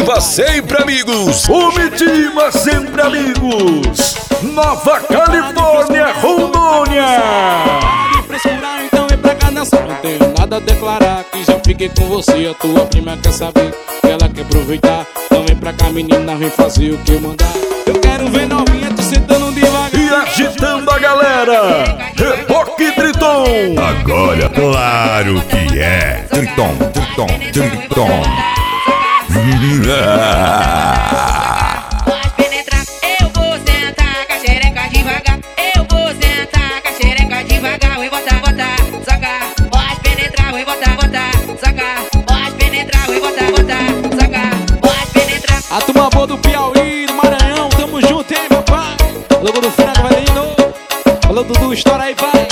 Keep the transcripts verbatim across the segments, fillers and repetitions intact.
Comitiva Sempre Amigos. Comitiva Sempre Amigos, Nova Califórnia, Rondônia. Pode frescurar, então vem pra cá dançar. Não tenho nada a declarar, que já fiquei com você. A tua prima quer saber, que ela quer aproveitar. Então vem pra cá, menina, vem fazer o que eu mandar. Eu quero ver novinha te sentando devagar e agitando a galera. Reboque Triton. Agora, claro que é Triton, Triton, Triton. Pode penetrar, eu vou sentar com a xereca devagar. Eu vou sentar com a xereca devagar. Oi, bota, bota, soca. Pode penetrar, oi, bota, bota, soca. Pode penetrar, oi, bota, bota, soca. Pode penetrar. A turma boa do Piauí, do Maranhão, tamo junto, hein, meu pai? Logo do Fernando Valino. Falou Dudu, estoura aí, pai.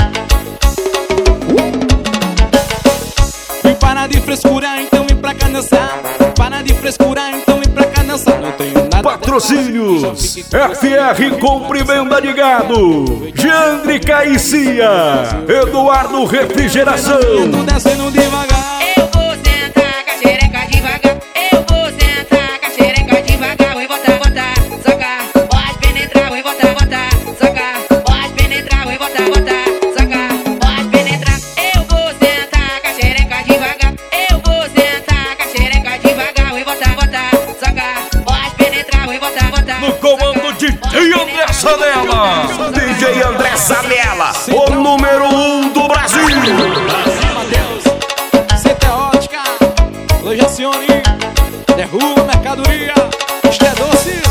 Vem parar de frescurar, então vem pra cá dançar. Para de frescurar, então vem pra cá dançar. Não tenho nada. Patrocínios F R Compre e Venda de Gado, Jandre Caicia, Eduardo Refrigeração. Tô descendo devagar. Eu vou sentar com a xereca devagar. Eu vou sentar com a xereca devagar. Oi, bota, bota, soca. Pode penetrar, oi, bota, bota, soca. Pode penetrar, oi, bota, bota, soca. Pode penetrar. Eu vou sentar com a xereca devagar. Eu vou sentar com a xereca devagar. Oi, bota, bota, soca. Pode penetrar, oi, bota, bota. No comando de D J André Sanella, D J André Sanella, o número um do Brasil. Matheus, C T Ótica, Lojacione, derruba mercadoria, isto é doce.